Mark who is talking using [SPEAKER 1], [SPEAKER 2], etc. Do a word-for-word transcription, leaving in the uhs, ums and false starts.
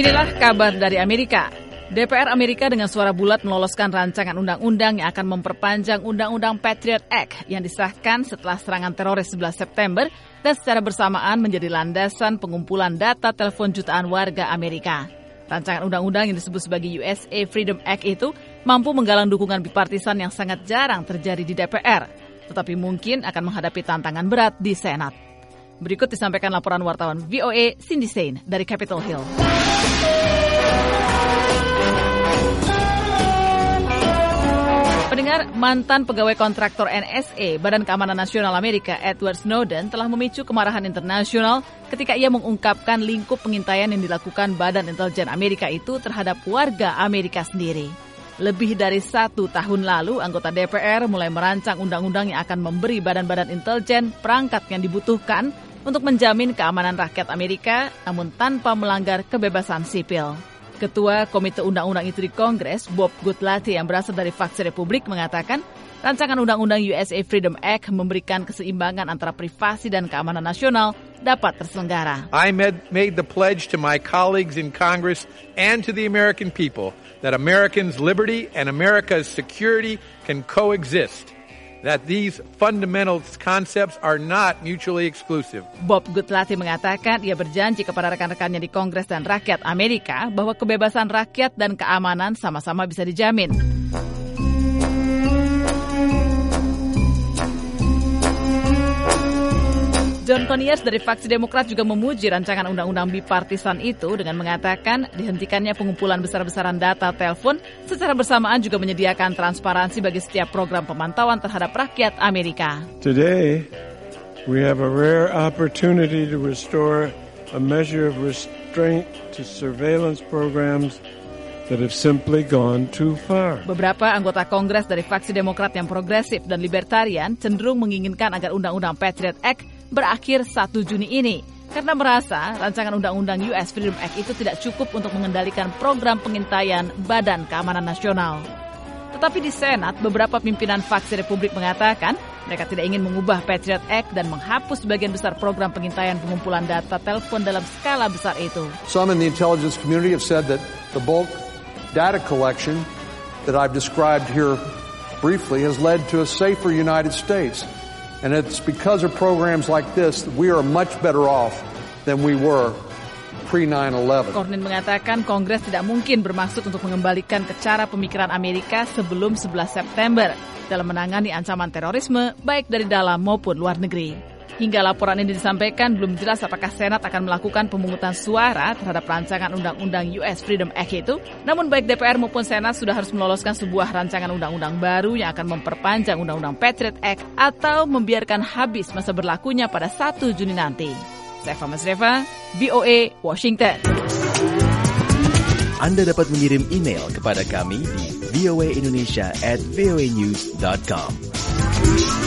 [SPEAKER 1] Inilah kabar dari Amerika. D P R Amerika dengan suara bulat meloloskan rancangan undang-undang yang akan memperpanjang Undang-Undang Patriot Act yang disahkan setelah serangan teroris sebelas September dan secara bersamaan menjadi landasan pengumpulan data telepon jutaan warga Amerika. Rancangan undang-undang yang disebut sebagai U S A Freedom Act itu mampu menggalang dukungan bipartisan yang sangat jarang terjadi di D P R, tetapi mungkin akan menghadapi tantangan berat di Senat. Berikut disampaikan laporan wartawan V O A Cindy Sain dari Capitol Hill. Pendengar, mantan pegawai kontraktor N S A, Badan Keamanan Nasional Amerika, Edward Snowden telah memicu kemarahan internasional ketika ia mengungkapkan lingkup pengintaian yang dilakukan Badan Intelijen Amerika itu terhadap warga Amerika sendiri. Lebih dari satu tahun lalu, anggota D P R mulai merancang undang-undang yang akan memberi badan-badan intelijen perangkat yang dibutuhkan untuk menjamin keamanan rakyat Amerika, namun tanpa melanggar kebebasan sipil. Ketua Komite Undang-Undang itu di Kongres, Bob Gutlatte yang berasal dari faksi Republik mengatakan, rancangan Undang-Undang U S A Freedom Act memberikan keseimbangan antara privasi dan keamanan nasional dapat terselenggara.
[SPEAKER 2] I made, made the pledge to my colleagues in Congress and to the American people that Americans' liberty and America's security can coexist. That these fundamental concepts are not mutually exclusive.
[SPEAKER 1] Bob Gutlatte mengatakan ia berjanji kepada rekan-rekannya di Kongres dan rakyat Amerika bahwa kebebasan rakyat dan keamanan sama-sama bisa dijamin. John Conyers dari faksi Demokrat juga memuji rancangan undang-undang bipartisan itu dengan mengatakan dihentikannya pengumpulan besar-besaran data telepon secara bersamaan juga menyediakan transparansi bagi setiap program pemantauan terhadap rakyat Amerika.
[SPEAKER 3] Today, we have a rare opportunity to restore a measure of restraint to surveillance programs that have simply gone too far.
[SPEAKER 1] Beberapa anggota Kongres dari faksi Demokrat yang progresif dan libertarian cenderung menginginkan agar Undang-Undang Patriot Act berakhir satu Juni ini karena merasa rancangan Undang-Undang U S Freedom Act itu tidak cukup untuk mengendalikan program pengintaian Badan Keamanan Nasional. Tetapi di Senat, beberapa pimpinan faksi Republik mengatakan mereka tidak ingin mengubah Patriot Act dan menghapus sebagian besar program pengintaian pengumpulan data telepon dalam skala besar itu.
[SPEAKER 4] Some in the intelligence community have said that the bulk data collection that I've described here briefly has led to a safer United States. And it's because of programs like this that we are much better off than we were pre nine eleven.
[SPEAKER 1] Cornyn mengatakan Kongres tidak mungkin bermaksud untuk mengembalikan ke cara pemikiran Amerika sebelum sebelas September dalam menangani ancaman terorisme baik dari dalam maupun luar negeri. Hingga laporan ini disampaikan, belum jelas apakah Senat akan melakukan pemungutan suara terhadap rancangan Undang-Undang U S Freedom Act itu. Namun baik D P R maupun Senat sudah harus meloloskan sebuah rancangan undang-undang baru yang akan memperpanjang Undang-Undang Patriot Act atau membiarkan habis masa berlakunya pada satu Juni nanti. Saya Fama Sreva, V O A, Washington.
[SPEAKER 5] Anda dapat mengirim email kepada kami di voaindonesia at voanews dot com.